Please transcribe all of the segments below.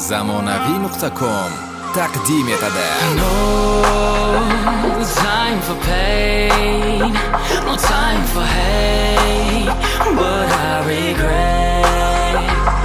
zamonavi.com תקדים יתהדר. No time for pain, no time for hate, but I regret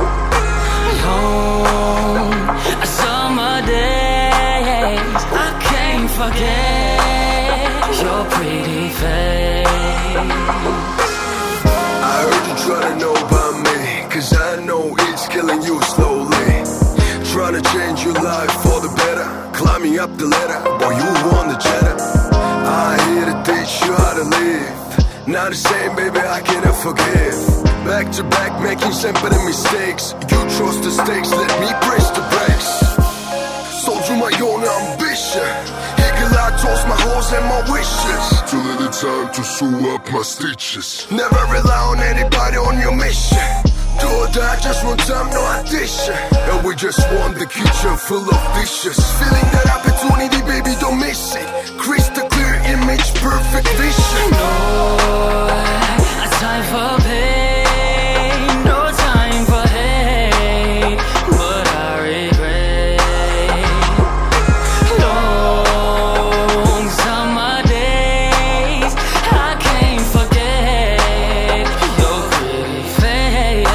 long summer days. I can't forget your pretty face. I heard you try to know about me, cause I know it's killing you slowly. Trying to change your life for the better, climbing up the ladder, boy you want the cheddar. I here to teach you how to live. Not the same baby, I cannot forgive. Back to back making simple mistakes. You trust the stakes, let me press the brakes. Sold you my own ambition. I tossed my hopes and my wishes. Too little time to sew up my stitches. Never rely on anybody on your mission. Do or die, just one time, no audition. And we just want the kitchen full of dishes. Feeling that opportunity, baby, don't miss it. Crystal clear image, perfect vision. No time for pain, no time for hate, but I regret long summer days. I can't forget your pretty face.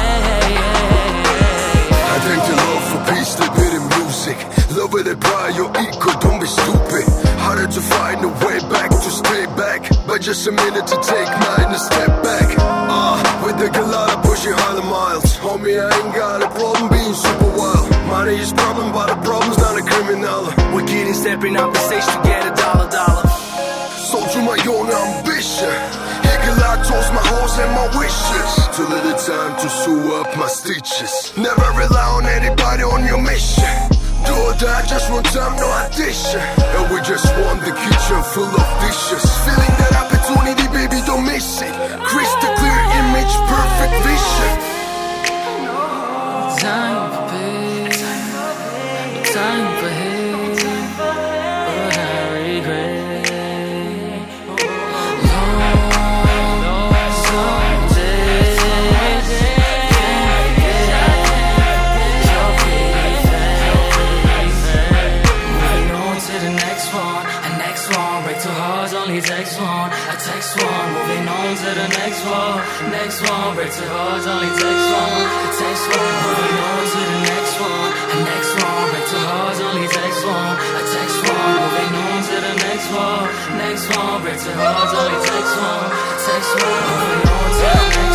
I thank the Lord for peace, live it in music. Love with a pride, your ego, don't be stupid. Harder to find a way back, to stay back. But just a minute to take mine and step back. With the Galata pushing 100 miles. Homie, I ain't got a problem being super wild. Money is problem, but the problem's not a criminal. We're getting stepping up the stage to get a dollar. Sold you my own ambition. I tossed my hopes and my wishes. Too little time to sew up my stitches. Never rely on anybody on your mission. Do or die, just one time, no audition. And we just want the kitchen full of dishes. Feeling that opportunity, baby, don't miss it. Crystal clear image, perfect vision. Time for pain, time for hate, but I regret long summer days. Your pretty face. Moving on to the next one, and next one. Break two hearts, only text one. I text one. Moving on to the next one, next one. Break two hearts, only text one. I text one. Moving on to the next one, and next one. Break two hearts, only text one. I text one. Moving on to the next one, next one. Break two hearts, only text one. Text one. Moving on to the next one.